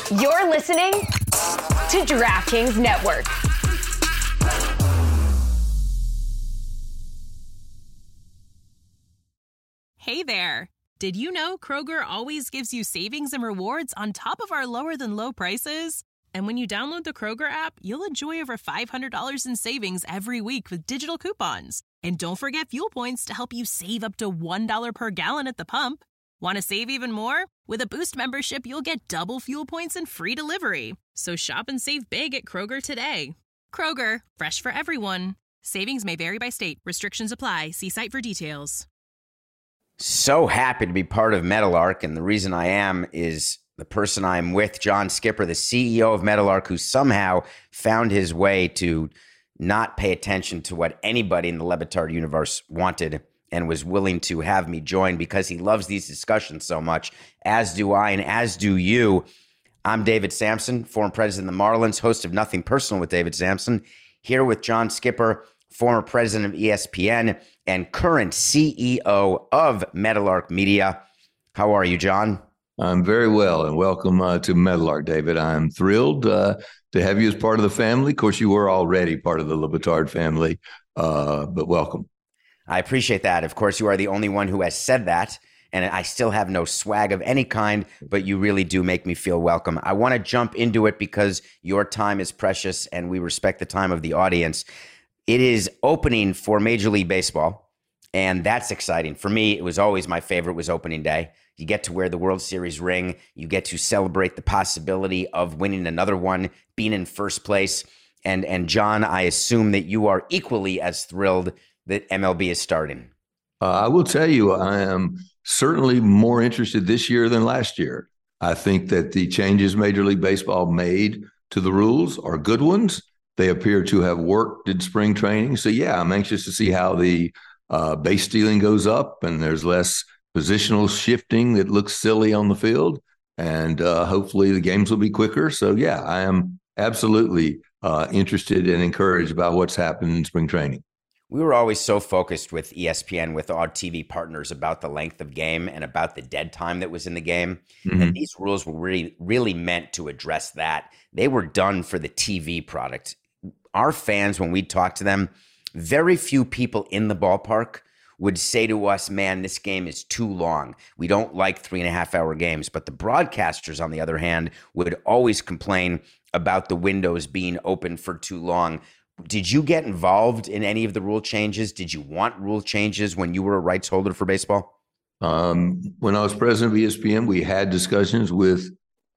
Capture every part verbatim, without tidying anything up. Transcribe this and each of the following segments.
You're listening to DraftKings Network. Hey there. Did you know Kroger always gives you savings and rewards on top of our lower than low prices? And when you download the Kroger app, you'll enjoy over five hundred dollars in savings every week with digital coupons. And don't forget fuel points to help you save up to one dollar per gallon at the pump. Want to save even more? With a Boost membership, you'll get double fuel points and free delivery. So shop and save big at Kroger today. Kroger, fresh for everyone. Savings may vary by state. Restrictions apply. See site for details. So happy to be part of Meadowlark, and the reason I am is the person I'm with, John Skipper, the C E O of Meadowlark, who somehow found his way to not pay attention to what anybody in the Le Batard universe wanted and was willing to have me join because he loves these discussions so much, as do I and as do you. I'm David Samson, former president of the Marlins, host of Nothing Personal with David Samson, here with John Skipper, former president of E S P N and current C E O of Meadowlark Media. How are you, John? I'm very well, and welcome uh, to Meadowlark, David. I'm thrilled uh, to have you as part of the family. Of course, you were already part of the Le Batard family, uh, but welcome. I appreciate that. Of course, you are the only one who has said that, and I still have no swag of any kind, but you really do make me feel welcome. I want to jump into it because your time is precious, and we respect the time of the audience. It is opening for Major League Baseball, and that's exciting. For me, it was always my favorite was opening day. You get to wear the World Series ring. You get to celebrate the possibility of winning another one, being in first place. And, and John, I assume that you are equally as thrilled that M L B is starting. Uh, I will tell you, I am certainly more interested this year than last year. I think that the changes Major League Baseball made to the rules are good ones. They appear to have worked in spring training. So, yeah, I'm anxious to see how the uh, base stealing goes up and there's less positional shifting that looks silly on the field. And uh, hopefully the games will be quicker. So, yeah, I am absolutely uh, interested and encouraged about what's happened in spring training. We were always so focused with E S P N, with our T V partners, about the length of game and about the dead time that was in the game. Mm-hmm. And these rules were really, really meant to address that. They were done for the T V product. Our fans, when we talk to them, very few people in the ballpark would say to us, man, this game is too long. We don't like three and a half hour games. But the broadcasters, on the other hand, would always complain about the windows being open for too long. Did you get involved in any of the rule changes? Did you want rule changes when you were a rights holder for baseball? Um, when I was president of E S P N, we had discussions with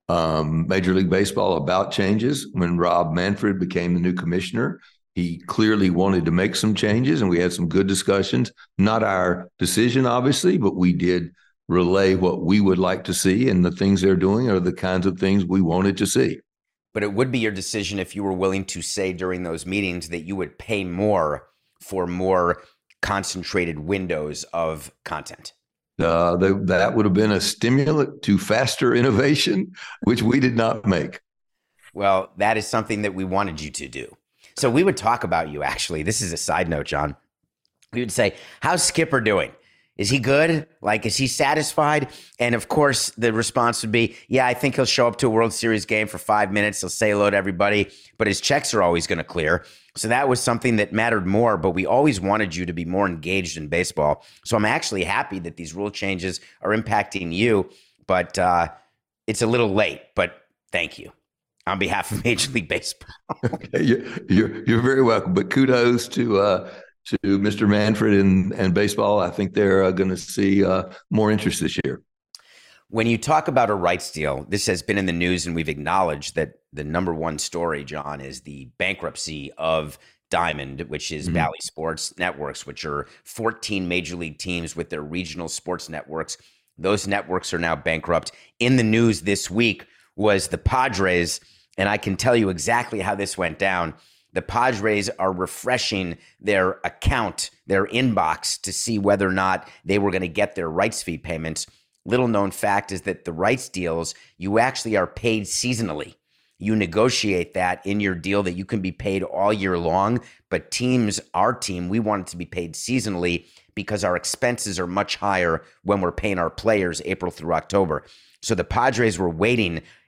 um, Major League Baseball about changes. When Rob Manfred became the new commissioner, he clearly wanted to make some changes, and we had some good discussions. Not our decision, obviously, but we did relay what we would like to see, and the things they're doing are the kinds of things we wanted to see. But it would be your decision if you were willing to say during those meetings that you would pay more for more concentrated windows of content. Uh, they, that would have been a stimulant to faster innovation, which we did not make. Well, that is something that we wanted you to do. So we would talk about you, actually. This is a side note, John. We would say, how's Skipper doing? Is he good? Like, is he satisfied? And of course, the response would be, yeah, I think he'll show up to a World Series game for five minutes. He'll say hello to everybody, but his checks are always going to clear. So that was something that mattered more, but we always wanted you to be more engaged in baseball. So I'm actually happy that these rule changes are impacting you, but uh, it's a little late, but thank you on behalf of Major League Baseball. Okay, you're, you're, you're very welcome, but kudos to uh, to Mister Manfred and, and baseball. I think they're uh, going to see uh, more interest this year. When you talk about a rights deal, this has been in the news, and we've acknowledged that the number one story, John, is the bankruptcy of Diamond, which is mm-hmm. Bally Sports Networks, which are fourteen major league teams with their regional sports networks. Those networks are now bankrupt. In the news this week was the Padres, and I can tell you exactly how this went down. The Padres are refreshing their account, their inbox, to see whether or not they were going to get their rights fee payments. Little known fact is that the rights deals, you actually are paid seasonally. You negotiate that in your deal that you can be paid all year long, but teams, our team, we want it to be paid seasonally because our expenses are much higher when we're paying our players April through October. So the Padres were waiting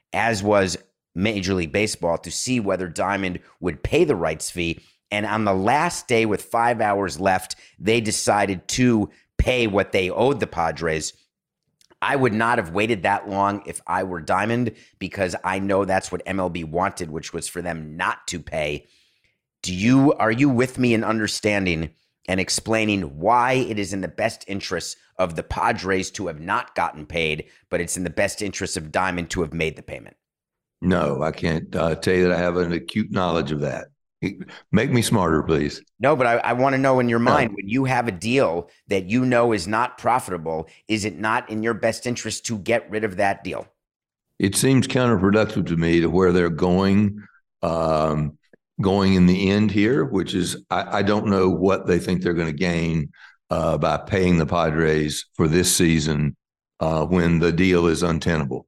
as was Major League Baseball, to see whether Diamond would pay the rights fee. And on the last day with five hours left, they decided to pay what they owed the Padres. I would not have waited that long if I were Diamond, because I know that's what M L B wanted, which was for them not to pay. Do you, are you with me in understanding and explaining why it is in the best interest of the Padres to have not gotten paid, but it's in the best interest of Diamond to have made the payment? No, I can't uh, tell you that I have an acute knowledge of that. Make me smarter, please. No, but I, I want to know in your mind, when you have a deal that you know is not profitable, is it not in your best interest to get rid of that deal? It seems counterproductive to me to where they're going, um, going in the end here, which is I, I don't know what they think they're going to gain uh, by paying the Padres for this season uh, when the deal is untenable.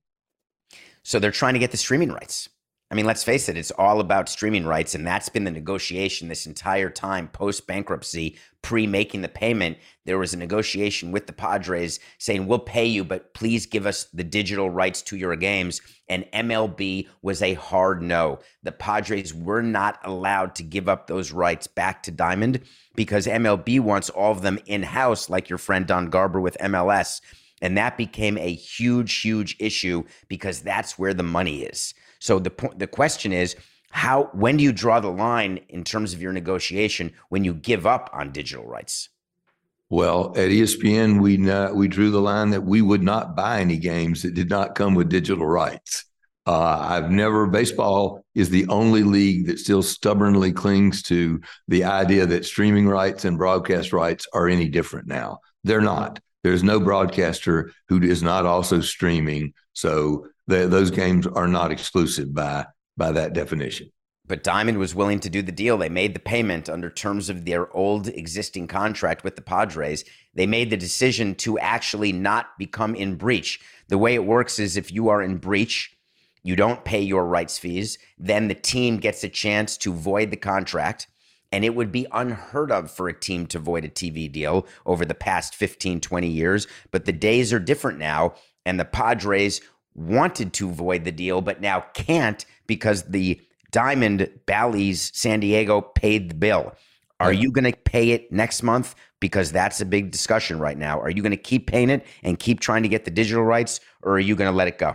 So they're trying to get the streaming rights. I mean, let's face it, it's all about streaming rights, and that's been the negotiation this entire time post-bankruptcy, pre-making the payment. There was a negotiation with the Padres saying, we'll pay you, but please give us the digital rights to your games. And M L B was a hard no. The Padres were not allowed to give up those rights back to Diamond because M L B wants all of them in-house, like your friend Don Garber with M L S. And that became a huge, huge issue because that's where the money is. So the po- the question is, how when do you draw the line in terms of your negotiation when you give up on digital rights? Well, at E S P N, we not, we drew the line that we would not buy any games that did not come with digital rights. Uh, I've never, baseball is the only league that still stubbornly clings to the idea that streaming rights and broadcast rights are any different now. They're not. There's no broadcaster who is not also streaming. So the, those games are not exclusive by by that definition. But Diamond was willing to do the deal. They made the payment under terms of their old existing contract with the Padres. They made the decision to actually not become in breach. The way it works is if you are in breach, you don't pay your rights fees, then the team gets a chance to void the contract. And it would be unheard of for a team to void a T V deal over the past fifteen, twenty years. But the days are different now. And the Padres wanted to void the deal, but now can't because the Diamond, Bally's, San Diego paid the bill. Are you going to pay it next month? Because that's a big discussion right now. Are you going to keep paying it and keep trying to get the digital rights, or are you going to let it go?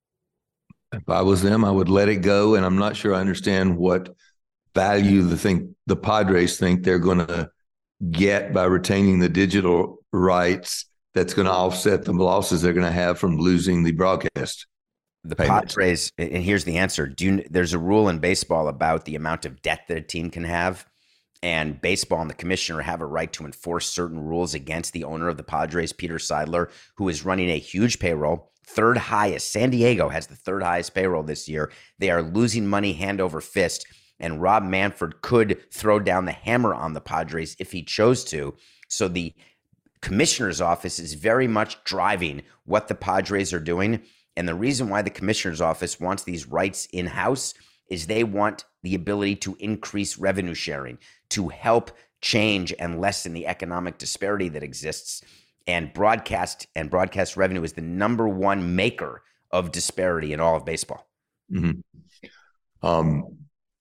If I was them, I would let it go. And I'm not sure I understand what value the think the Padres think they're going to get by retaining the digital rights that's going to offset the losses they're going to have from losing the broadcast. The payments. Padres, and here's the answer. Do you, there's a rule in baseball about the amount of debt that a team can have, and baseball and the commissioner have a right to enforce certain rules against the owner of the Padres, Peter Seidler, who is running a huge payroll, third highest. San Diego has the third highest payroll this year. They are losing money hand over fist. And Rob Manfred could throw down the hammer on the Padres if he chose to. So the commissioner's office is very much driving what the Padres are doing. And the reason why the commissioner's office wants these rights in-house is they want the ability to increase revenue sharing, to help change and lessen the economic disparity that exists. And broadcast and broadcast revenue is the number one maker of disparity in all of baseball. Mm-hmm. Um.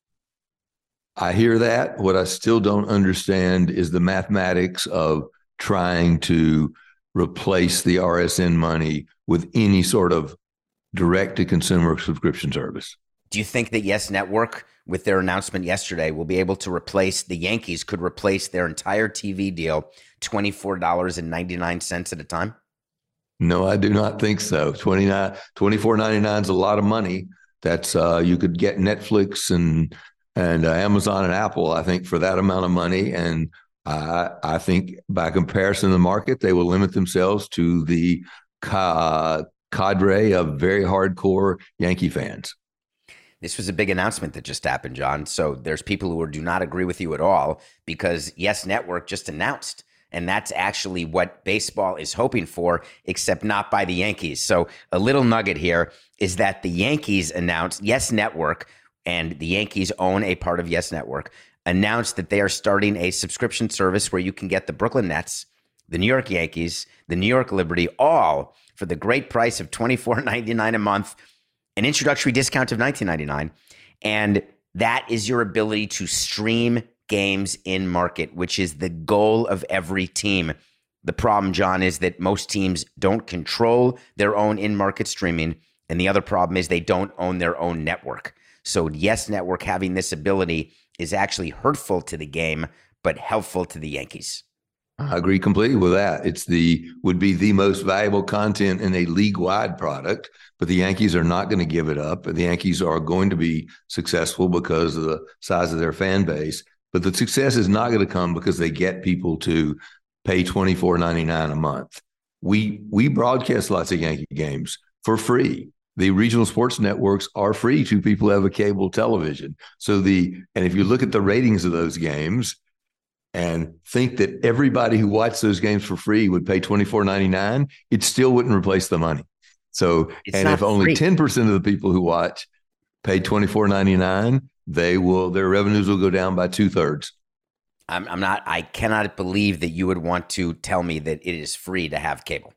I hear that. What I still don't understand is the mathematics of trying to replace the R S N money with any sort of direct-to-consumer subscription service. Do you think that Yes Network, with their announcement yesterday, will be able to replace, the Yankees could replace their entire T V deal twenty-four dollars and ninety-nine cents at a time? No, I do not think so. twenty-nine, twenty-four ninety-nine is a lot of money. That's uh, you could get Netflix and and uh, Amazon and Apple, I think, for that amount of money. And I, I think by comparison to the market, they will limit themselves to the ca- cadre of very hardcore Yankee fans. This was a big announcement that just happened, John. So there's people who do not agree with you at all because Yes Network just announced. And that's actually what baseball is hoping for, except not by the Yankees. So a little nugget here is that the Yankees announced, Yes Network, and the Yankees own a part of Yes Network, announced that they are starting a subscription service where you can get the Brooklyn Nets, the New York Yankees, the New York Liberty, all for the great price of twenty-four ninety-nine a month. an introductory discount of nineteen ninety-nine dollars. And that is your ability to stream games in market, which is the goal of every team. The problem, John, is that most teams don't control their own in-market streaming. And the other problem is they don't own their own network. So Yes Network having this ability is actually hurtful to the game, but helpful to the Yankees. I agree completely with that. It's the would be the most valuable content in a league-wide product, but the Yankees are not going to give it up. The Yankees are going to be successful because of the size of their fan base. But the success is not going to come because they get people to pay twenty-four ninety-nine a month. We we broadcast lots of Yankee games for free. The regional sports networks are free to people who have a cable television. So the and if you look at the ratings of those games and think that everybody who watched those games for free would pay twenty-four ninety-nine, it still wouldn't replace the money. So It's and not if only free. ten percent of the people who watch pay twenty-four ninety-nine, they will their revenues will go down by two thirds. I'm, I'm not, I cannot believe that you would want to tell me that it is free to have cable.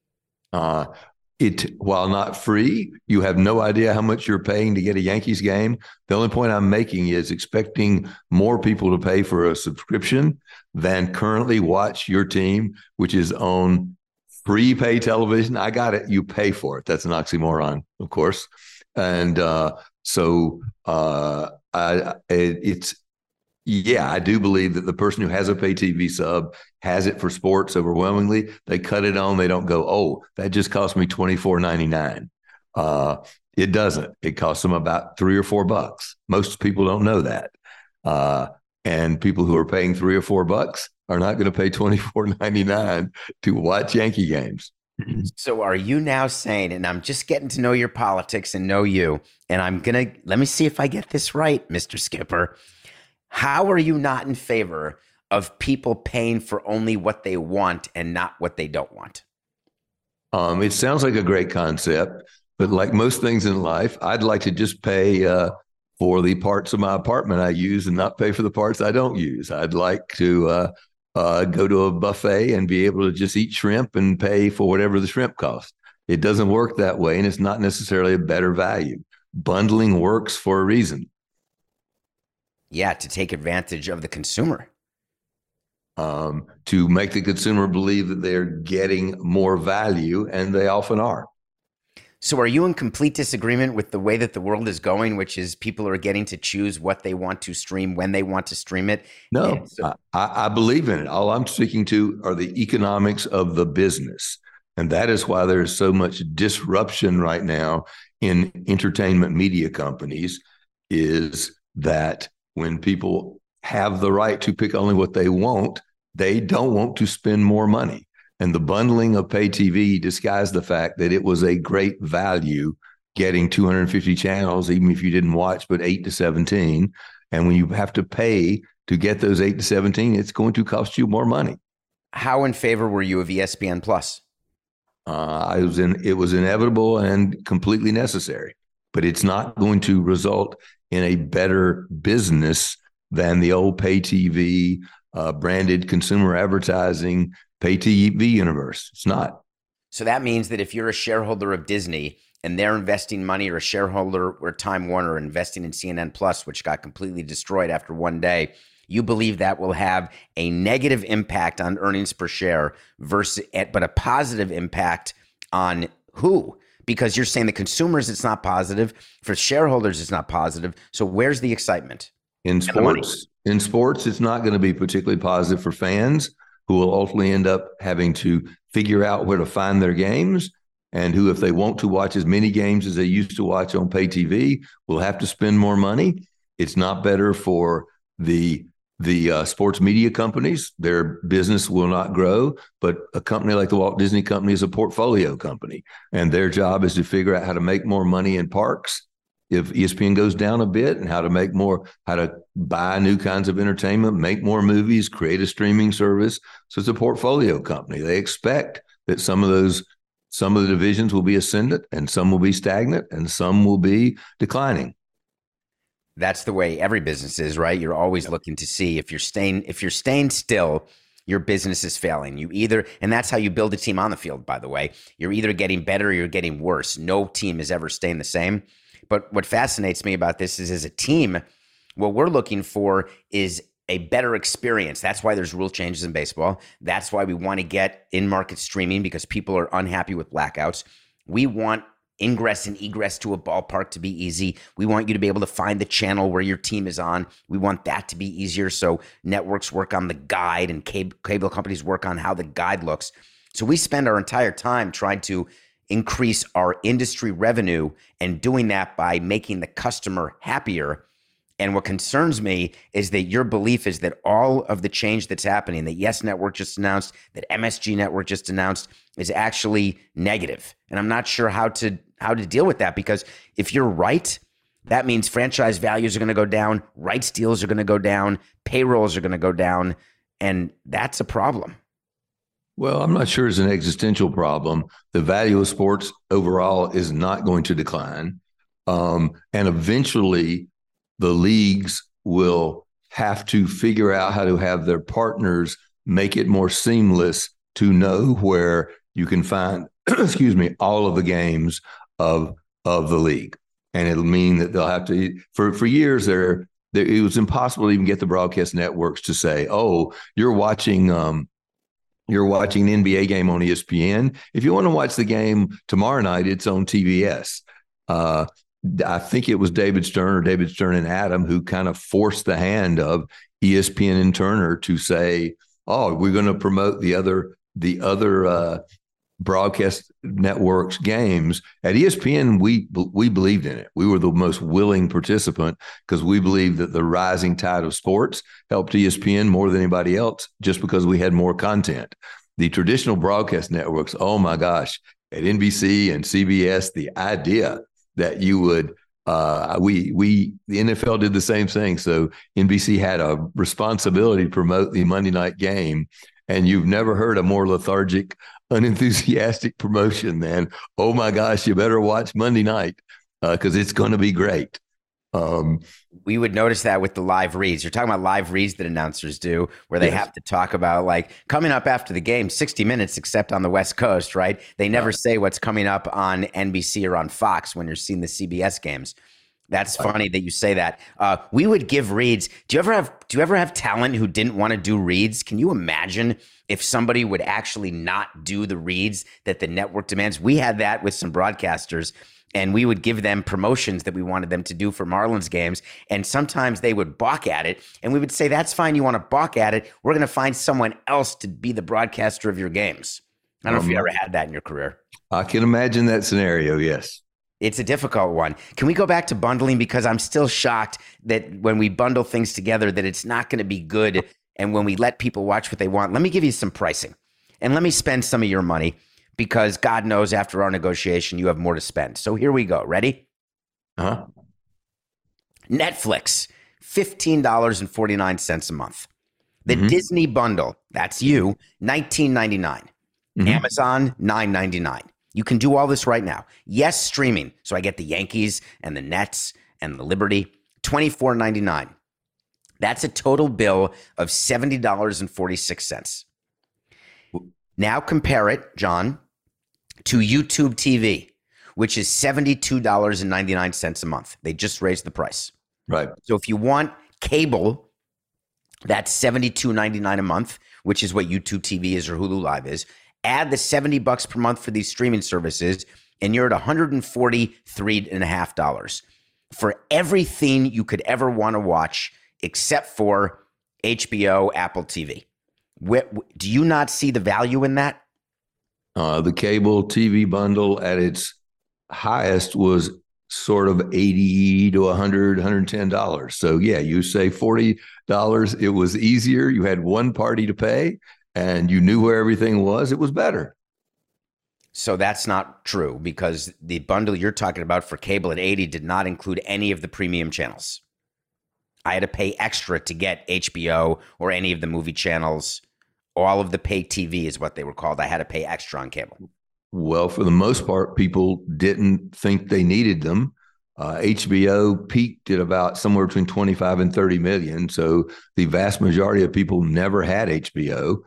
Uh, it while not free, you have no idea how much you're paying to get a Yankees game. The only point I'm making is expecting more people to pay for a subscription than currently watch your team, which is on free pay television. I got it. You pay for it. That's an oxymoron, of course. And uh, so uh, I, it, it's, yeah, I do believe that the person who has a pay T V sub has it for sports overwhelmingly. They cut it on. They don't go, oh, that just cost me twenty-four ninety-nine. Uh, it doesn't. It costs them about three or four bucks. Most people don't know that. Uh, and people who are paying three or four bucks are not going to pay twenty-four ninety-nine to watch Yankee games. So are you now saying, and I'm just getting to know your politics and know you, and I'm going to, let me see if I get this right, Mister Skipper. How are you not in favor of people paying for only what they want and not what they don't want? Um, it sounds like a great concept, but like most things in life, I'd like to just pay uh, for the parts of my apartment I use and not pay for the parts I don't use. I'd like to uh, uh, go to a buffet and be able to just eat shrimp and pay for whatever the shrimp costs. It doesn't work that way, and it's not necessarily a better value. Bundling works for a reason. Yeah, to take advantage of the consumer. Um, to make the consumer believe that they're getting more value, and they often are. So are you in complete disagreement with the way that the world is going, which is people are getting to choose what they want to stream, when they want to stream it? No, so- I, I believe in it. All I'm speaking to are the economics of the business. And that is why there's so much disruption right now in entertainment media companies, is that when people have the right to pick only what they want, they don't want to spend more money. And the bundling of pay T V disguised the fact that it was a great value getting two hundred fifty channels, even if you didn't watch, but eight to seventeen. And when you have to pay to get those eight to seventeen, it's going to cost you more money. How in favor were you of E S P N Plus? Uh, I was in, it was inevitable and completely necessary, but it's not going to result in a better business than the old pay T V, uh, branded consumer advertising, pay T V universe. It's not. So that means that if you're a shareholder of Disney and they're investing money, or a shareholder or Time Warner investing in C N N Plus, which got completely destroyed after one day, you believe that will have a negative impact on earnings per share versus, but a positive impact on who? Because you're saying the consumers, it's not positive. For shareholders, it's not positive. So where's the excitement? In And the money. sports, in sports, it's not going to be particularly positive for fans, who will ultimately end up having to figure out where to find their games, and who, if they want to watch as many games as they used to watch on pay T V, will have to spend more money. It's not better for the the uh, sports media companies. Their business will not grow, but a company like the Walt Disney Company is a portfolio company, and their job is to figure out how to make more money in parks if E S P N goes down a bit, and how to make more, how to buy new kinds of entertainment, make more movies, create a streaming service. So it's a portfolio company. They expect that some of those, some of the divisions will be ascendant, and some will be stagnant, and some will be declining. That's the way every business is, right? You're always looking to see if you're staying, if you're staying still, your business is failing. You either, and that's how you build a team on the field, by the way. You're either getting better or you're getting worse. No team is ever staying the same. But what fascinates me about this is, as a team, what we're looking for is a better experience. That's why there's rule changes in baseball. That's why we want to get in-market streaming, because people are unhappy with blackouts. We want ingress and egress to a ballpark to be easy. We want you to be able to find the channel where your team is on. We want that to be easier, so networks work on the guide and cable, cable companies work on how the guide looks. So we spend our entire time trying to increase our industry revenue, and doing that by making the customer happier. And what concerns me is that your belief is that all of the change that's happening, that Yes Network just announced, that M S G Network just announced, is actually negative. And I'm not sure how to how to deal with that, because if you're right, that means franchise values are going to go down, rights deals are going to go down, payrolls are going to go down, and that's a problem. Well, I'm not sure it's an existential problem. The value of sports overall is not going to decline. Um, and eventually the leagues will have to figure out how to have their partners make it more seamless to know where you can find, excuse me, all of the games of of the league. And it'll mean that they'll have to, for, for years there, there, it was impossible to even get the broadcast networks to say, oh, you're watching um, you're watching an N B A game on E S P N. If you want to watch the game tomorrow night, it's on T B S. Uh, I think it was David Stern or David Stern and Adam who kind of forced the hand of E S P N and Turner to say, oh, we're going to promote the other the other uh, broadcast networks games. At E S P N, we we believed in it. We were the most willing participant because we believed that the rising tide of sports helped E S P N more than anybody else, just because we had more content. The traditional broadcast networks, oh my gosh, at N B C and C B S, the idea that you would uh, we we the N F L did the same thing. So N B C had a responsibility to promote the Monday night game, and you've never heard a more lethargic, unenthusiastic promotion than, oh my gosh, you better watch Monday night because uh, it's going to be great. Um, we would notice that with the live reads. You're talking about live reads that announcers do, where they yes. have to talk about, like, coming up after the game, sixty minutes, except on the West Coast, right? They never right. say what's coming up on N B C or on Fox when you're seeing the C B S games. That's right. funny that you say that. Uh, we would give reads. Do you ever have Do you ever have talent who didn't want to do reads? Can you imagine if somebody would actually not do the reads that the network demands? We had that with some broadcasters. And we would give them promotions that we wanted them to do for Marlins games. And sometimes they would balk at it. And we would say, that's fine. You want to balk at it. We're going to find someone else to be the broadcaster of your games. I don't um, know if you ever had that in your career. I can imagine that scenario, yes. It's a difficult one. Can we go back to bundling? Because I'm still shocked that when we bundle things together, that it's not going to be good. And when we let people watch what they want, let me give you some pricing. And let me spend some of your money, because God knows after our negotiation, you have more to spend. So here we go. Ready? Uh-huh. Netflix, fifteen dollars and forty-nine cents a month. The mm-hmm. Disney bundle, that's you, nineteen ninety-nine. Mm-hmm. Amazon, nine ninety-nine. You can do all this right now. Yes, streaming. So I get the Yankees and the Nets and the Liberty, twenty-four ninety-nine. That's a total bill of seventy dollars and forty-six cents. Now compare it, John, to YouTube T V, which is seventy-two dollars and ninety-nine cents a month. They just raised the price. Right. So if you want cable, that's seventy-two dollars and ninety-nine cents a month, which is what YouTube T V is or Hulu Live is. Add the seventy bucks per month for these streaming services, and you're at one hundred forty-three dollars and fifty cents for everything you could ever want to watch except for H B O, Apple T V. Do you not see the value in that? Uh, the cable T V bundle at its highest was sort of eighty to one hundred, one hundred ten dollars. So yeah, you say forty dollars. It was easier. You had one party to pay and you knew where everything was. It was better. So that's not true, because the bundle you're talking about for cable at eighty did not include any of the premium channels. I had to pay extra to get H B O or any of the movie channels. All of the pay T V is what they were called. I had to pay extra on cable. Well, for the most part, people didn't think they needed them. Uh, H B O peaked at about somewhere between twenty-five and thirty million. So the vast majority of people never had H B O.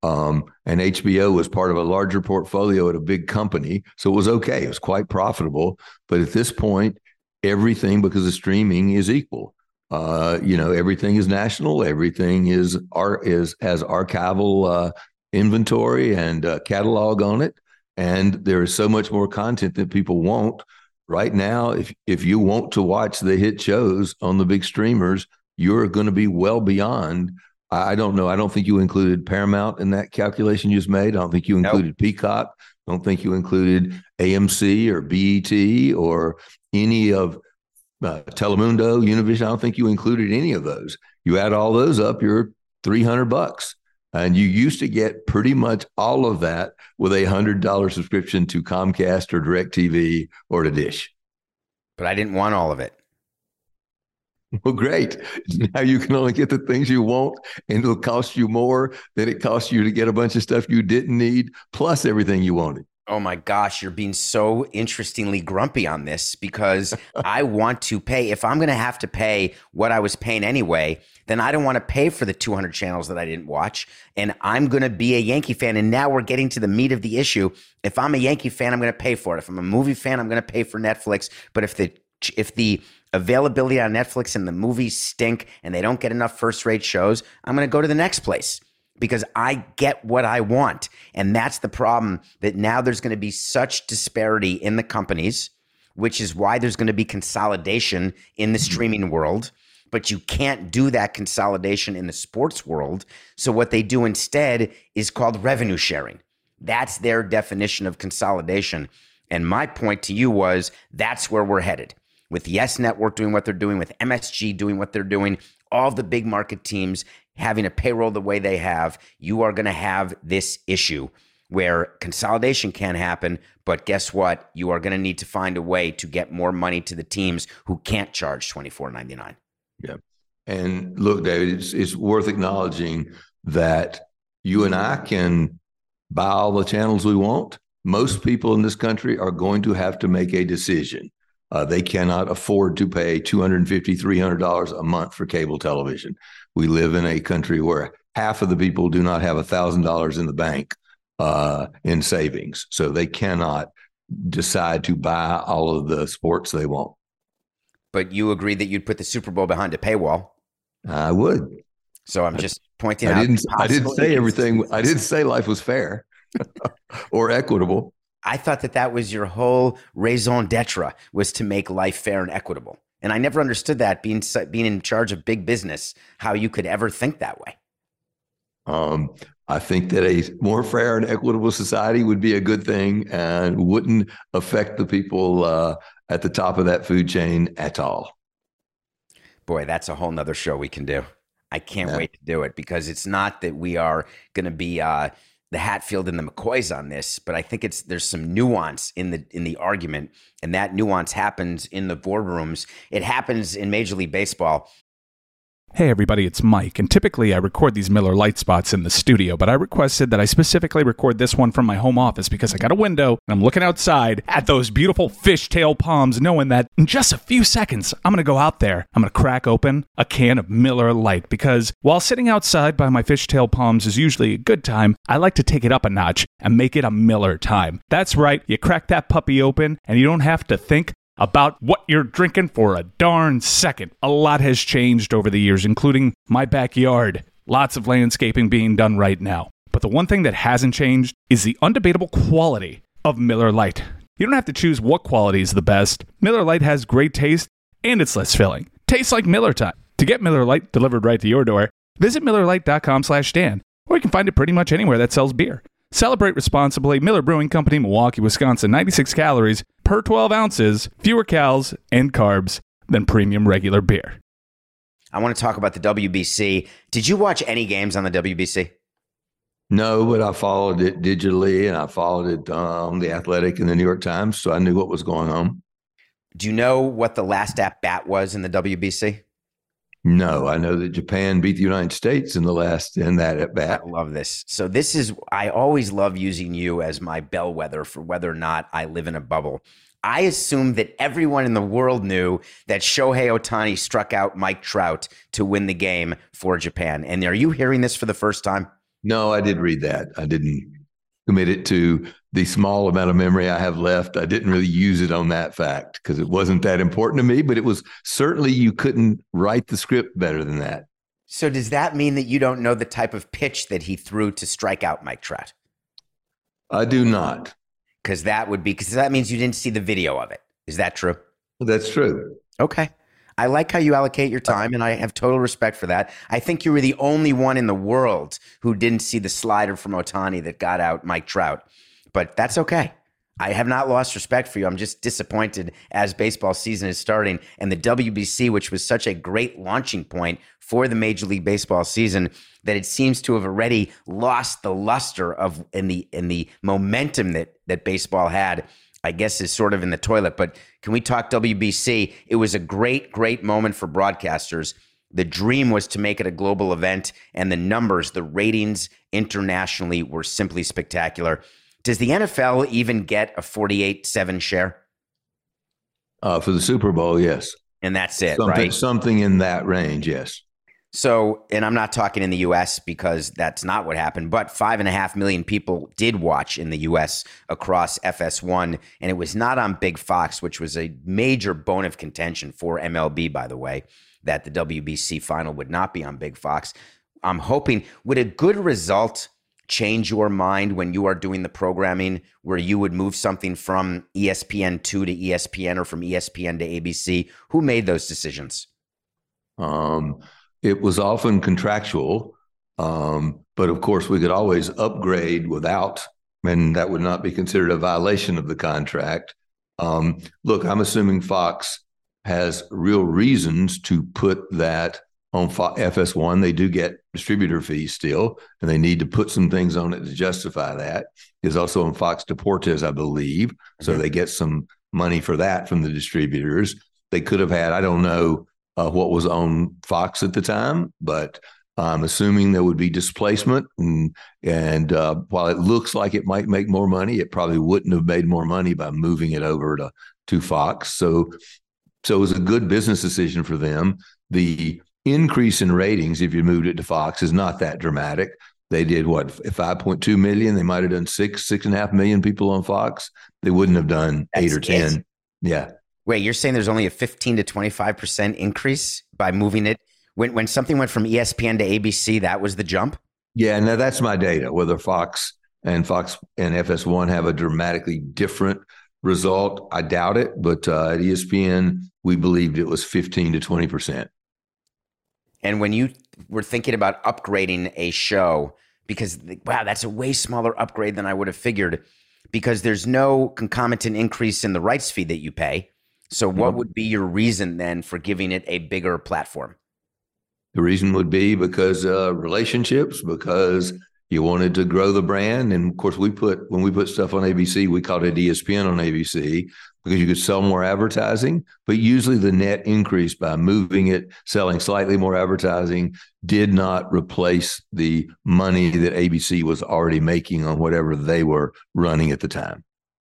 Um, and H B O was part of a larger portfolio at a big company. So it was okay. It was quite profitable. But at this point, everything, because of streaming, is equal. Uh, you know, everything is national. Everything is ar- is has archival uh, inventory and uh, catalog on it. And there is so much more content that people want. Right now, if if you want to watch the hit shows on the big streamers, you're going to be well beyond. I don't know. I don't think you included Paramount in that calculation you just made. I don't think you included nope. Peacock. I don't think you included A M C or B E T or any of uh, Telemundo, Univision. I don't think you included any of those. You add all those up, you're three hundred bucks. And you used to get pretty much all of that with a one hundred dollars subscription to Comcast or DirecTV or to Dish. But I didn't want all of it. Well, great. Now you can only get the things you want, and it'll cost you more than it costs you to get a bunch of stuff you didn't need, plus everything you wanted. Oh my gosh, you're being so interestingly grumpy on this, because I want to pay. If I'm going to have to pay what I was paying anyway, then I don't want to pay for the two hundred channels that I didn't watch. And I'm going to be a Yankee fan. And now we're getting to the meat of the issue. If I'm a Yankee fan, I'm going to pay for it. If I'm a movie fan, I'm going to pay for Netflix. But if the if the availability on Netflix and the movies stink and they don't get enough first-rate shows, I'm going to go to the next place, because I get what I want. And that's the problem, that now there's going to be such disparity in the companies, which is why there's going to be consolidation in the streaming world. But you can't do that consolidation in the sports world. So what they do instead is called revenue sharing. That's their definition of consolidation. And my point to you was, that's where we're headed. With Yes Network doing what they're doing, with M S G doing what they're doing, all the big market teams having a payroll the way they have, you are going to have this issue where consolidation can happen. But guess what? You are going to need to find a way to get more money to the teams who can't charge twenty-four ninety-nine. Yeah. And look, David, it's, it's worth acknowledging that you and I can buy all the channels we want. Most people in this country are going to have to make a decision. Uh, they cannot afford to pay two hundred fifty dollars, three hundred dollars a month for cable television. We live in a country where half of the people do not have one thousand dollars in the bank uh, in savings. So they cannot decide to buy all of the sports they want. But you agreed that you'd put the Super Bowl behind a paywall. I would. So I'm just pointing I out. Didn't, I didn't say everything. I didn't say life was fair or equitable. I thought that that was your whole raison d'etre, was to make life fair and equitable. And I never understood that, being being in charge of big business, how you could ever think that way. Um, I think that a more fair and equitable society would be a good thing and wouldn't affect the people uh, at the top of that food chain at all. Boy, that's a whole nother show we can do. I can't yeah. wait to do it, because it's not that we are going to be uh, the Hatfield and the McCoys on this, but I think it's there's some nuance in the in the argument, and that nuance happens in the boardrooms. It happens in Major League Baseball. Hey everybody, it's Mike, and typically I record these Miller Lite spots in the studio, but I requested that I specifically record this one from my home office because I got a window and I'm looking outside at those beautiful fishtail palms, knowing that in just a few seconds I'm going to go out there, I'm going to crack open a can of Miller Lite, because while sitting outside by my fishtail palms is usually a good time, I like to take it up a notch and make it a Miller time. That's right, you crack that puppy open and you don't have to think about what you're drinking for a darn second. A lot has changed over the years, including my backyard. Lots of landscaping being done right now. But the one thing that hasn't changed is the undebatable quality of Miller Lite. You don't have to choose what quality is the best. Miller Lite has great taste, and it's less filling. Tastes like Miller time. To get Miller Lite delivered right to your door, visit Miller Lite dot com slash Dan, or you can find it pretty much anywhere that sells beer. Celebrate responsibly. Miller Brewing Company, Milwaukee, Wisconsin. ninety-six calories per twelve ounces, fewer calories and carbs than premium regular beer. I want to talk about the W B C. Did you watch any games on the W B C? No, but I followed it digitally, and I followed it on um, The Athletic and the New York Times, so I knew what was going on. Do you know what the last at bat was in the W B C? No, I know that Japan beat the United States in the last in that at bat. I love this. So this is, I always love using you as my bellwether for whether or not I live in a bubble. I assumed that everyone in the world knew that Shohei Ohtani struck out Mike Trout to win the game for Japan. And are you hearing this for the first time? No, I did read that. I didn't commit it to the small amount of memory I have left. I didn't really use it on that fact because it wasn't that important to me, but it was certainly you couldn't write the script better than that. So does that mean that you don't know the type of pitch that he threw to strike out Mike Trout? I do not. Because that would be, because that means you didn't see the video of it. Is that true? That's true. Okay. I like how you allocate your time, and I have total respect for that. I think you were the only one in the world who didn't see the slider from Ohtani that got out Mike Trout. But that's okay. I have not lost respect for you. I'm just disappointed as baseball season is starting. And the W B C, which was such a great launching point for the Major League Baseball season, that it seems to have already lost the luster of in the in the momentum that that baseball had, I guess is sort of in the toilet. But can we talk W B C? It was a great, great moment for broadcasters. The dream was to make it a global event, and the numbers, the ratings internationally were simply spectacular. Does the N F L even get a forty-eight seven share? Uh, for the Super Bowl, yes. And that's it, something, right? Something in that range, yes. So, and I'm not talking in the U S because that's not what happened, but five and a half million people did watch in the U S across F S one, and it was not on Big Fox, which was a major bone of contention for M L B, by the way, that the W B C final would not be on Big Fox. I'm hoping, would a good result change your mind when you are doing the programming where you would move something from E S P N two to E S P N or from E S P N to A B C? Who made those decisions? Um, it was often contractual, um, but of course we could always upgrade without, and that would not be considered a violation of the contract. Um, look, I'm assuming Fox has real reasons to put that on F S one. They do get distributor fees still, and they need to put some things on it to justify that. It's also on Fox Deportes, I believe. So mm-hmm. they get some money for that from the distributors. They could have had, I don't know uh, what was on Fox at the time, but I'm assuming there would be displacement. And, and uh, while it looks like it might make more money, it probably wouldn't have made more money by moving it over to, to Fox. So, so it was a good business decision for them. The increase in ratings, if you moved it to Fox, is not that dramatic. They did what, five point two million? They might have done six, six and a half million people on Fox. They wouldn't have done That's eight or ten. It. Yeah. Wait, you're saying there's only a fifteen to twenty-five percent increase by moving it? When when something went from E S P N to A B C, that was the jump? Yeah, now that's my data. Whether Fox and Fox and F S one have a dramatically different result, I doubt it. But uh, at E S P N, we believed it was fifteen to twenty percent. And when you were thinking about upgrading a show, because, wow, that's a way smaller upgrade than I would have figured, because there's no concomitant increase in the rights fee that you pay. So what mm-hmm. would be your reason then for giving it a bigger platform? The reason would be because uh, relationships, because you wanted to grow the brand. And of course, we put, when we put stuff on A B C, we called it E S P N on A B C because you could sell more advertising. But usually the net increase by moving it, selling slightly more advertising, did not replace the money that A B C was already making on whatever they were running at the time.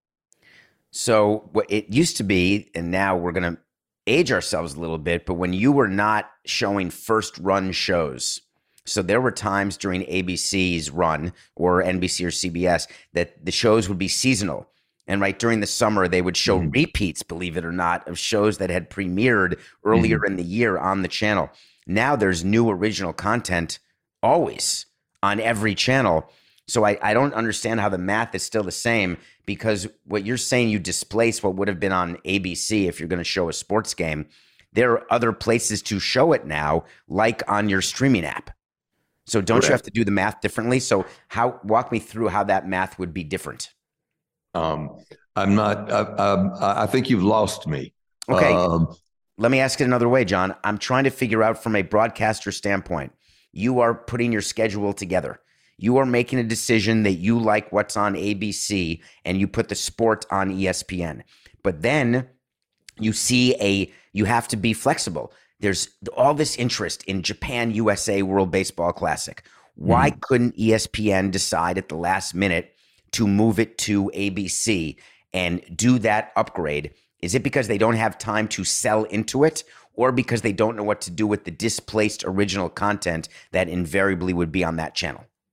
So what it used to be, and now we're going to age ourselves a little bit, but when you were not showing first run shows, so there were times during A B C's run or N B C or C B S that the shows would be seasonal. And right during the summer, they would show mm-hmm. repeats, believe it or not, of shows that had premiered earlier mm-hmm. in the year on the channel. Now there's new original content always on every channel. So I, I don't understand how the math is still the same, because what you're saying, you displace what would have been on A B C if you're going to show a sports game. There are other places to show it now, like on your streaming app. So don't Correct. You have to do the math differently? So how walk me through how that math would be different. Um, I'm not, I, I, I think you've lost me. Okay. Um, Let me ask it another way, John. I'm trying to figure out from a broadcaster standpoint, you are putting your schedule together. You are making a decision that you like what's on A B C and you put the sport on E S P N. But then you see a, you have to be flexible. There's all this interest in Japan U S A World Baseball Classic. Why mm-hmm. couldn't E S P N decide at the last minute to move it to A B C and do that upgrade? Is it because they don't have time to sell into it, or because they don't know what to do with the displaced original content that invariably would be on that channel?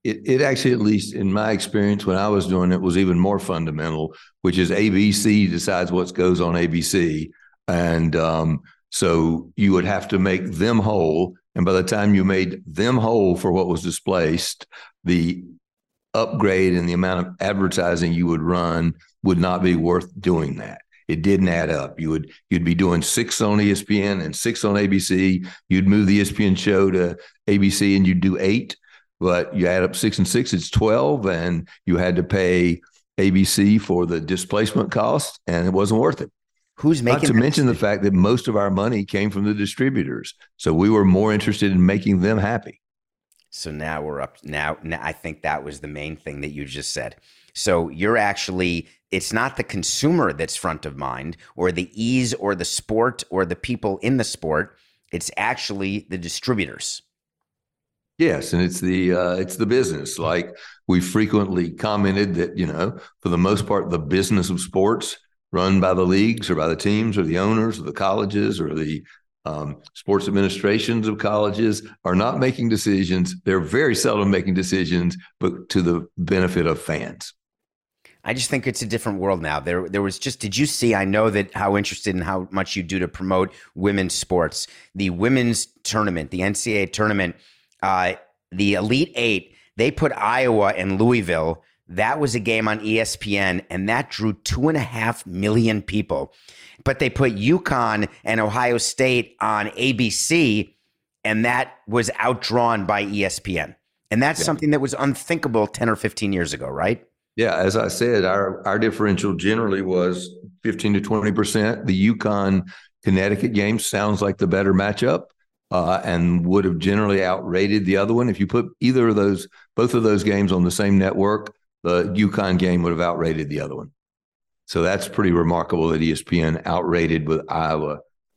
It, it actually, at least in my experience when I was doing it, was even more fundamental, which is A B C decides what goes on A B C. And um, so you would have to make them whole. And by the time you made them whole for what was displaced, the upgrade and the amount of advertising you would run would not be worth doing that. It didn't add up. You would, you'd be doing six on E S P N and six on A B C. You'd move the E S P N show to A B C and you'd do eight. But you add up six and six, it's twelve, and you had to pay A B C for the displacement cost, and it wasn't worth it. Who's making? Not to mention the fact that most of our money came from the distributors, so we were more interested in making them happy. So now we're up. Now, now I think that was the main thing that you just said. So you're actually, it's not the consumer that's front of mind, or the ease, or the sport, or the people in the sport. It's actually the distributors. Yes, and it's the uh, it's the business. Like we frequently commented that, you know, for the most part, the business of sports run by the leagues or by the teams or the owners or the colleges or the um, sports administrations of colleges are not making decisions. They're very seldom making decisions, but to the benefit of fans. I just think it's a different world now. There, there was just, did you see, I know that how interested and how much you do to promote women's sports, the women's tournament, the N C double A tournament, uh, the Elite Eight, they put Iowa and Louisville. That was a game on E S P N, and that drew two and a half million people. But they put UConn and Ohio State on A B C, and that was outdrawn by E S P N. And that's yeah. something that was unthinkable ten or fifteen years ago, right? Yeah, as I said, our our differential generally was fifteen to twenty percent. The UConn Connecticut game sounds like the better matchup, uh, and would have generally outrated the other one. If you put either of those, both of those games on the same network, the UConn game would have outrated the other one. So that's pretty remarkable that E S P N outrated with Iowa.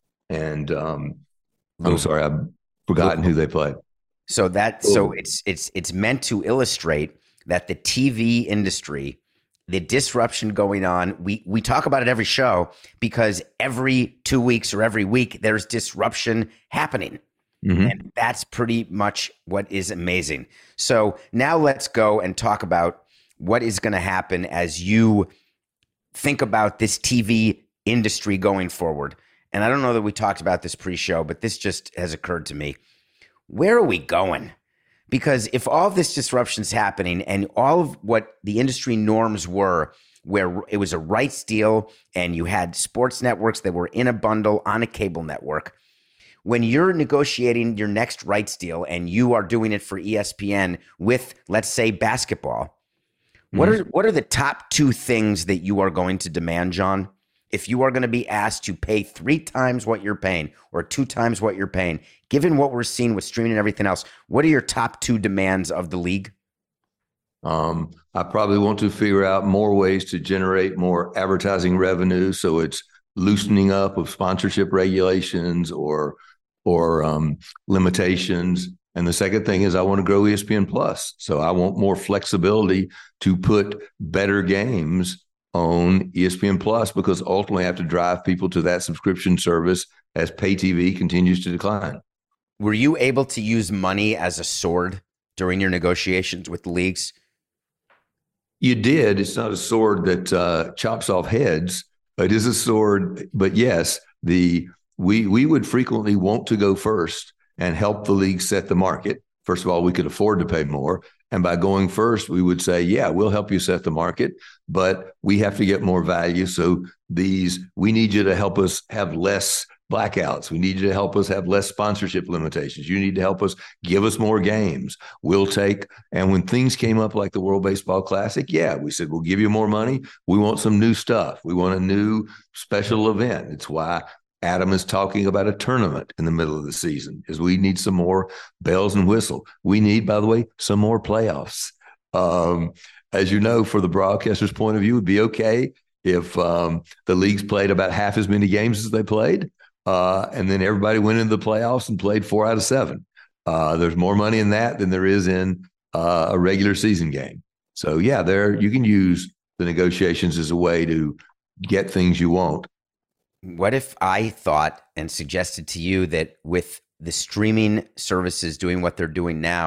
And um, I'm sorry, I've forgotten who they played. So that so it's it's it's meant to illustrate that the T V industry, the disruption going on, we we talk about it every show because every two weeks or every week there's disruption happening. Mm-hmm. And that's pretty much what is amazing. So now let's go and talk about what is going to happen as you think about this T V industry going forward. And I don't know that we talked about this pre-show, but this just has occurred to me. Where are we going? Because if all of this disruption is happening and all of what the industry norms were, where it was a rights deal and you had sports networks that were in a bundle on a cable network, when you're negotiating your next rights deal and you are doing it for E S P N with, let's say, basketball, mm-hmm. what are what are the top two things that you are going to demand, John? If you are going to be asked to pay three times what you're paying or two times what you're paying, given what we're seeing with streaming and everything else, what are your top two demands of the league? Um, I probably want to figure out more ways to generate more advertising revenue. So it's loosening up of sponsorship regulations or or um, limitations. And the second thing is I want to grow E S P N Plus. So I want more flexibility to put better games on E S P N Plus, because ultimately I have to drive people to that subscription service as pay T V continues to decline. Were you able to use money as a sword during your negotiations with the leagues? You did. It's not a sword that uh, chops off heads. It is a sword. But yes, the we we would frequently want to go first and help the league set the market. First of all, we could afford to pay more. And by going first, we would say, yeah, we'll help you set the market, but we have to get more value. So these, we need you to help us have less blackouts. We need you to help us have less sponsorship limitations. You need to help us give us more games. We'll take, and when things came up like the World Baseball Classic, yeah, we said, we'll give you more money. We want some new stuff. We want a new special event. It's why Adam is talking about a tournament in the middle of the season, is we need some more bells and whistle. We need, by the way, some more playoffs. Um, as you know, for the broadcaster's point of view, it would be okay if um, the leagues played about half as many games as they played, uh, and then everybody went into the playoffs and played four out of seven. Uh, there's more money in that than there is in uh, a regular season game. So, yeah, there you can use the negotiations as a way to get things you want. What if I thought and suggested to you that with the streaming services doing what they're doing now,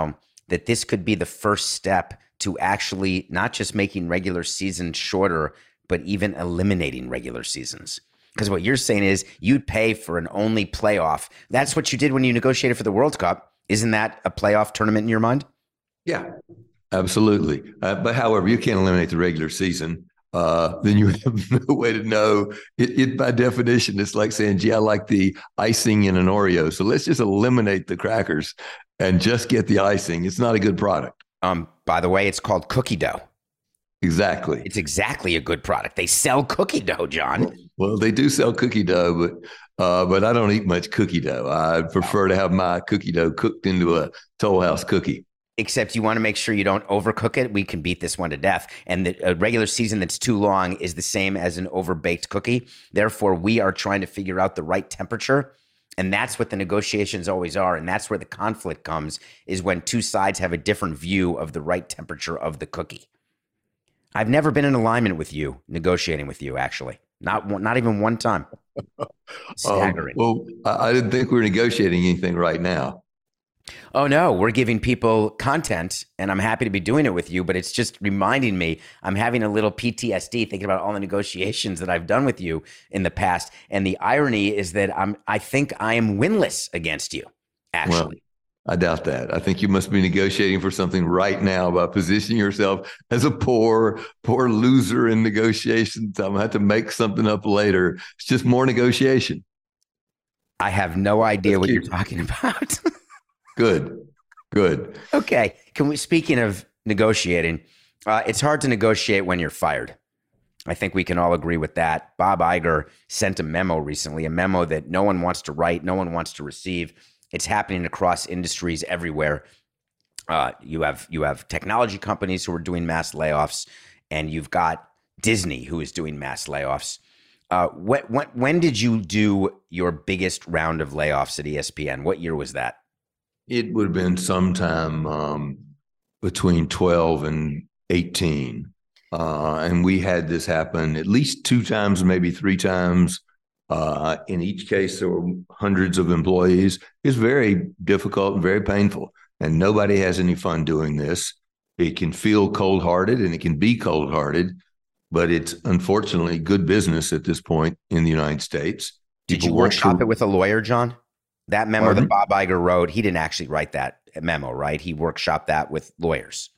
that this could be the first step to actually not just making regular seasons shorter, but even eliminating regular seasons? Because what you're saying is you'd pay for an only playoff. That's what you did when you negotiated for the World Cup. Isn't that a playoff tournament in your mind? Yeah, absolutely. Uh, but however, you can't eliminate the regular season. Uh, then you have no way to know. It, it by definition, it's like saying, gee, I like the icing in an Oreo. So let's just eliminate the crackers and just get the icing. It's not a good product. Um, by the way, it's called cookie dough. Exactly. It's exactly a good product. They sell cookie dough, John. Well, they do sell cookie dough, but uh, but I don't eat much cookie dough. I prefer to have my cookie dough cooked into a Toll House cookie. Except you want to make sure you don't overcook it. We can beat this one to death. And the, a regular season that's too long is the same as an overbaked cookie. Therefore, we are trying to figure out the right temperature. And that's what the negotiations always are. And that's where the conflict comes, is when two sides have a different view of the right temperature of the cookie. I've never been in alignment with you, negotiating with you, actually. Not one, not even one time. Staggering. Um, well, I, I didn't think we were negotiating anything right now. Oh, no, we're giving people content, and I'm happy to be doing it with you, but it's just reminding me, I'm having a little P T S D thinking about all the negotiations that I've done with you in the past. And the irony is that I'm, I think I am winless against you, actually. Well, I doubt that. I think you must be negotiating for something right now by positioning yourself as a poor, poor loser in negotiations. I'm going to have to make something up later. It's just more negotiation. I have no idea Let's what keep- you're talking about. Good, good. Okay. Can we, speaking of negotiating, uh, it's hard to negotiate when you're fired. I think we can all agree with that. Bob Iger sent a memo recently, a memo that no one wants to write, no one wants to receive. It's happening across industries everywhere. Uh, you have you have technology companies who are doing mass layoffs, and you've got Disney who is doing mass layoffs. Uh, when, when, when did you do your biggest round of layoffs at E S P N? What year was that? It would have been sometime um, between twelve and eighteen. Uh, and we had this happen at least two times, maybe three times. Uh, in each case, there were hundreds of employees. It's very difficult and very painful. And nobody has any fun doing this. It can feel cold-hearted and it can be cold-hearted, but it's unfortunately good business at this point in the United States. Did People you workshop for- it with a lawyer, John? That memo Pardon? that Bob Iger wrote, he didn't actually write that memo, right? He workshopped that with lawyers.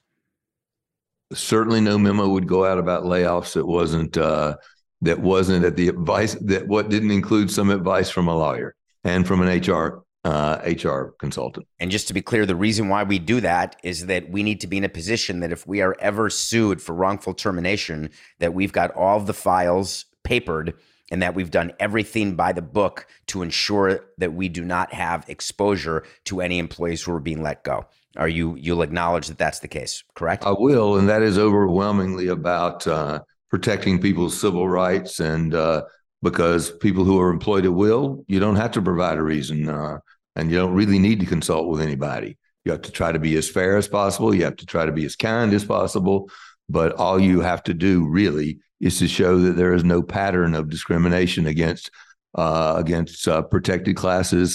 Certainly no memo would go out about layoffs that wasn't uh, that wasn't at the advice that what didn't include some advice from a lawyer and from an H R uh, H R consultant. And just to be clear, the reason why we do that is that we need to be in a position that if we are ever sued for wrongful termination, that we've got all of the files papered and that we've done everything by the book to ensure that we do not have exposure to any employees who are being let go. Are you, you'll acknowledge that that's the case, correct? I will, and that is overwhelmingly about uh, protecting people's civil rights, and uh, because people who are employed at will, you don't have to provide a reason, uh, and you don't really need to consult with anybody. You have to try to be as fair as possible. You have to try to be as kind as possible, but all you have to do really is to show that there is no pattern of discrimination against uh, against uh, protected classes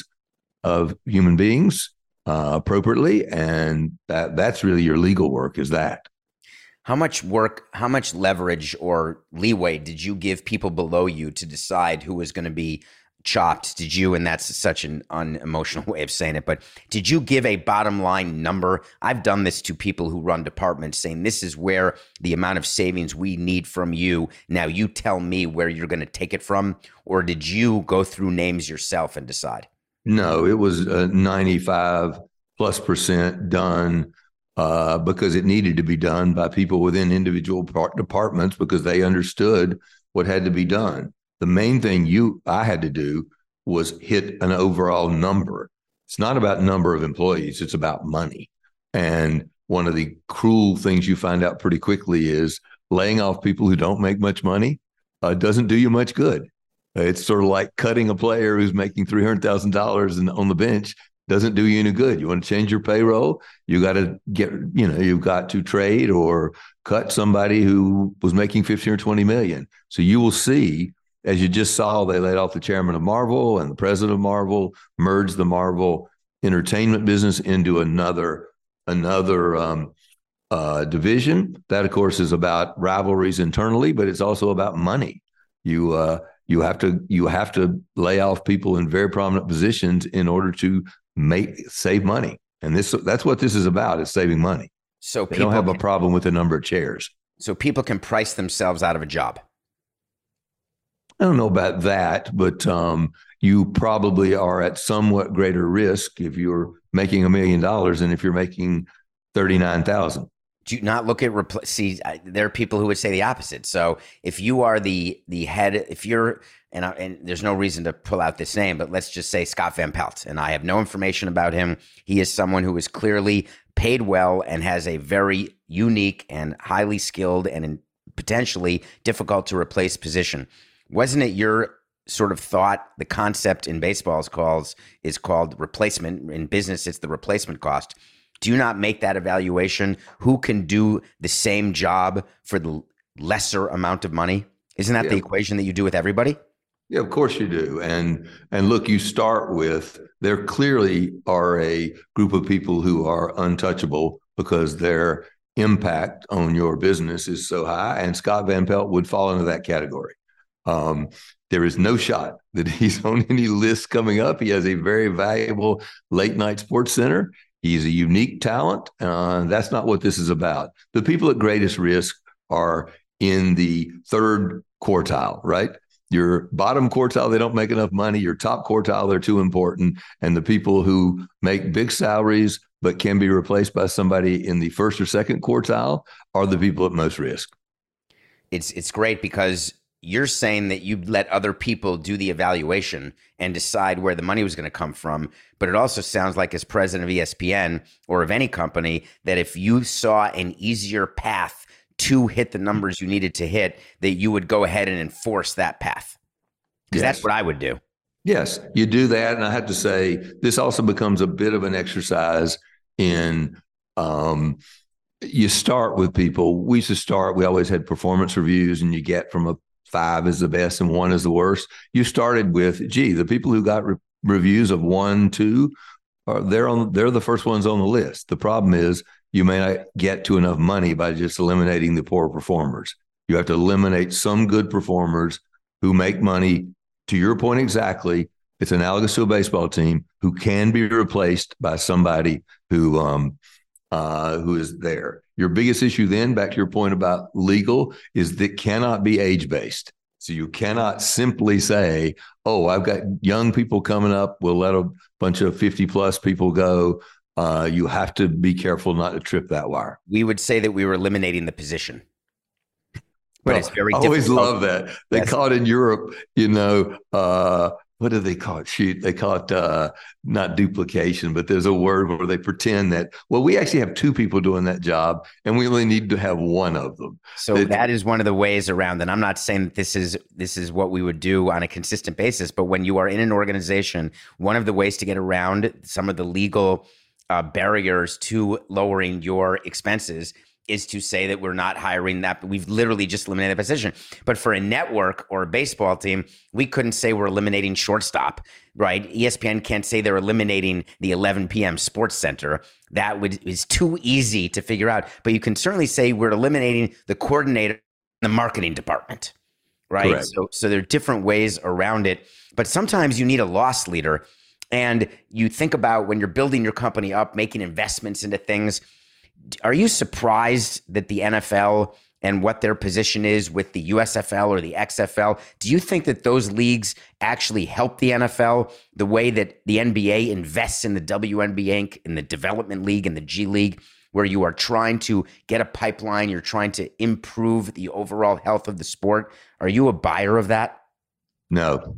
of human beings uh, appropriately, and that that's really your legal work. Is that? How much work, how much leverage or leeway did you give people below you to decide who was going to be chopped? Did you, and that's such an unemotional way of saying it, but did you give a bottom line number? I've done this to people who run departments, saying this is where the amount of savings we need from you. Now you tell me where you're going to take it from, or did you go through names yourself and decide? No, it was uh, ninety-five plus percent done uh, because it needed to be done by people within individual part- departments because they understood what had to be done. The main thing you I had to do was hit an overall number. It's not about number of employees. It's about money. And one of the cruel things you find out pretty quickly is laying off people who don't make much money uh, doesn't do you much good. It's sort of like cutting a player who's making three hundred thousand dollars on the bench doesn't do you any good. You want to change your payroll, you got to get, you know, you've got to trade or cut somebody who was making fifteen or twenty million. So you will see, as you just saw, they laid off the chairman of Marvel and the president of Marvel, merged the Marvel entertainment business into another another um, uh, division. That, of course, is about rivalries internally, but it's also about money. You uh, you have to you have to lay off people in very prominent positions in order to make save money, and this that's what this is about: is saving money. So they people don't have can, a problem with the number of chairs. So people can price themselves out of a job. I don't know about that, but um, you probably are at somewhat greater risk if you're making a million dollars than if you're making thirty-nine thousand. Do you not look at repl- see? There are people who would say the opposite. So if you are the the head, if you're and I, and there's no reason to pull out this name, but let's just say Scott Van Pelt, and I have no information about him. He is someone who is clearly paid well and has a very unique and highly skilled and potentially difficult to replace position. Wasn't it your sort of thought? The concept in baseball is called is called replacement. In business, it's the replacement cost. Do you not make that evaluation? Who can do the same job for the lesser amount of money? Isn't that yeah. the equation that you do with everybody? Yeah, of course you do. And and look, you start with, there clearly are a group of people who are untouchable because their impact on your business is so high. And Scott Van Pelt would fall into that category. Um, there is no shot that he's on any list coming up. He has a very valuable late night sports center. He's a unique talent. Uh, that's not what this is about. The people at greatest risk are in the third quartile, right? Your bottom quartile, they don't make enough money. Your top quartile, they're too important. And the people who make big salaries but can be replaced by somebody in the first or second quartile are the people at most risk. It's it's great because you're saying that you let other people do the evaluation and decide where the money was going to come from. But it also sounds like, as president of E S P N or of any company, that if you saw an easier path to hit the numbers you needed to hit, that you would go ahead and enforce that path. Because yes. that's what I would do. Yes, you do that. And I have to say, this also becomes a bit of an exercise in um, you start with people. We used to start, we always had performance reviews, and you get from a five is the best and one is the worst. You started with, gee, the people who got re- reviews of one, two, are they're on. They're the first ones on the list. The problem is you may not get to enough money by just eliminating the poor performers. You have to eliminate some good performers who make money. To your point exactly, it's analogous to a baseball team who can be replaced by somebody who um, uh, who is there. Your biggest issue then, back to your point about legal, is that cannot be age-based. So you cannot simply say, oh, I've got young people coming up, we'll let a bunch of fifty-plus people go. Uh, you have to be careful not to trip that wire. We would say that we were eliminating the position. But well, it's very I difficult. always love that. They yes. call it in Europe, you know, uh, what do they call it? Shoot, they call it uh, not duplication, but there's a word where they pretend that, well, we actually have two people doing that job and we only need to have one of them. So it, that is one of the ways around. And I'm not saying that this is this is what we would do on a consistent basis, but when you are in an organization, one of the ways to get around some of the legal uh, barriers to lowering your expenses is to say that we're not hiring that. We've literally just eliminated the position. But for a network or a baseball team, we couldn't say we're eliminating shortstop, right? E S P N can't say they're eliminating the eleven p.m. Sports Center. That would is too easy to figure out. But you can certainly say we're eliminating the coordinator in the marketing department, right? Correct. So, so there are different ways around it. But sometimes you need a loss leader. And you think about when you're building your company up, making investments into things. Are you surprised that the N F L and what their position is with the U S F L or the X F L, do you think that those leagues actually help the N F L the way that the N B A invests in the W N B A, in the Development League and the G League, where you are trying to get a pipeline, you're trying to improve the overall health of the sport? Are you a buyer of that? No.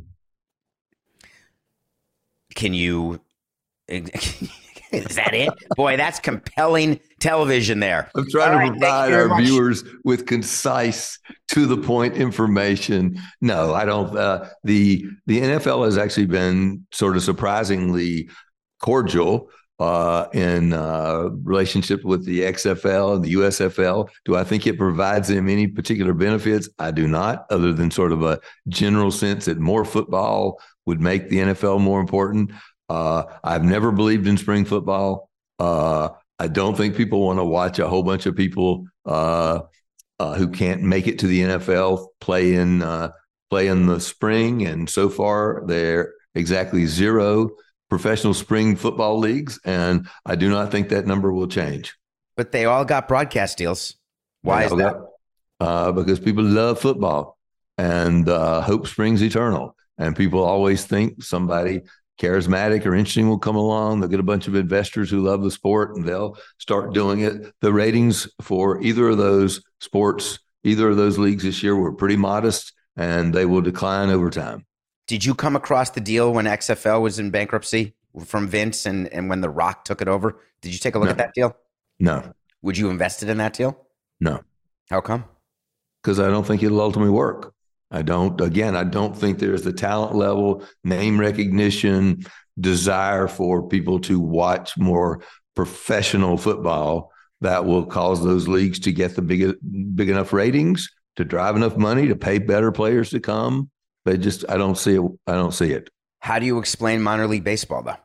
Can you... Is that it? Boy, that's compelling television there. I'm trying All to right, provide our viewers with concise, to the point information. No, I don't. Uh, the The N F L has actually been sort of surprisingly cordial uh, in uh, relationship with the X F L and the U S F L. Do I think it provides them any particular benefits? I do not, other than sort of a general sense that more football would make the N F L more important. Uh, I've never believed in spring football. Uh, I don't think people want to watch a whole bunch of people uh, uh, who can't make it to the N F L play in uh, play in the spring. And so far, they're exactly zero professional spring football leagues. And I do not think that number will change. But they all got broadcast deals. Why is that? Got, uh, because people love football, and uh, hope springs eternal. And people always think somebody charismatic or interesting will come along. They'll get a bunch of investors who love the sport, and they'll start doing it. The ratings for either of those sports, either of those leagues this year were pretty modest, and they will decline over time. Did you come across the deal when X F L was in bankruptcy from Vince and, and when The Rock took it over? Did you take a look No. at that deal? No. Would you invested in that deal? No. How come? Because I don't think it'll ultimately work. I don't, again, I don't think there's the talent level, name recognition, desire for people to watch more professional football that will cause those leagues to get the big, big enough ratings, to drive enough money, to pay better players to come. They just, I don't see it. I don't see it. How do you explain minor league baseball, though?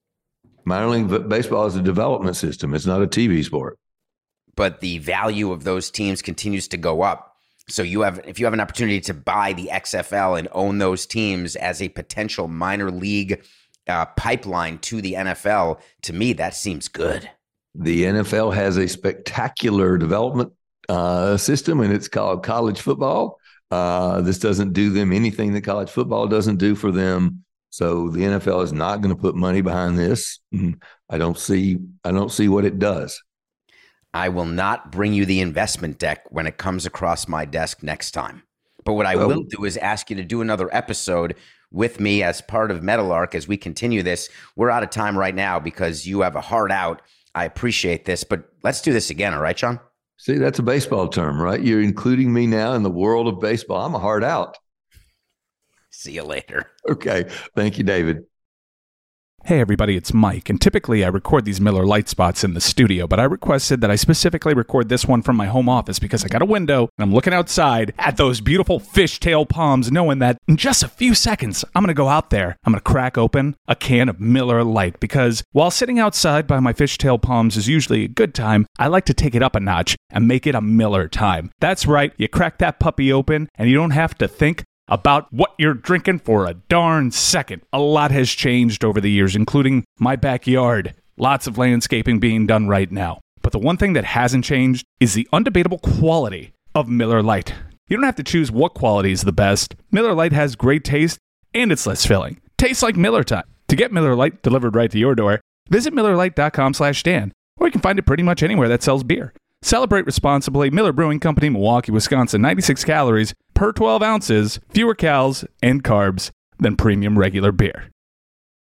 Minor league baseball is a development system. It's not a T V sport. But the value of those teams continues to go up. So you have, if you have an opportunity to buy the X F L and own those teams as a potential minor league uh, pipeline to the N F L, to me, that seems good. The N F L has a spectacular development uh, system, and it's called college football. Uh, this doesn't do them anything that college football doesn't do for them. So the N F L is not going to put money behind this. I don't see, I don't see what it does. I will not bring you the investment deck when it comes across my desk next time. But what I Well, will do is ask you to do another episode with me as part of Meadowlark as we continue this. We're out of time right now because you have a hard out. I appreciate this, but let's do this again. All right, Sean? See, that's a baseball term, right? You're including me now in the world of baseball. I'm a hard out. See you later. Okay. Thank you, David. Hey everybody, it's Mike, and typically I record these Miller Lite spots in the studio, but I requested that I specifically record this one from my home office because I got a window and I'm looking outside at those beautiful fishtail palms, knowing that in just a few seconds I'm going to go out there, I'm going to crack open a can of Miller Lite, because while sitting outside by my fishtail palms is usually a good time, I like to take it up a notch and make it a Miller time. That's right, you crack that puppy open and you don't have to think about what you're drinking for a darn second. A lot has changed over the years, including my backyard. Lots of landscaping being done right now. But the one thing that hasn't changed is the undebatable quality of Miller Lite. You don't have to choose what quality is the best. Miller Lite has great taste, and it's less filling. Tastes like Miller time. To get Miller Lite delivered right to your door, visit Miller Lite dot com slash Dan, or you can find it pretty much anywhere that sells beer. Celebrate responsibly. Miller Brewing Company, Milwaukee, Wisconsin. ninety-six calories per twelve ounces, fewer calories and carbs than premium regular beer.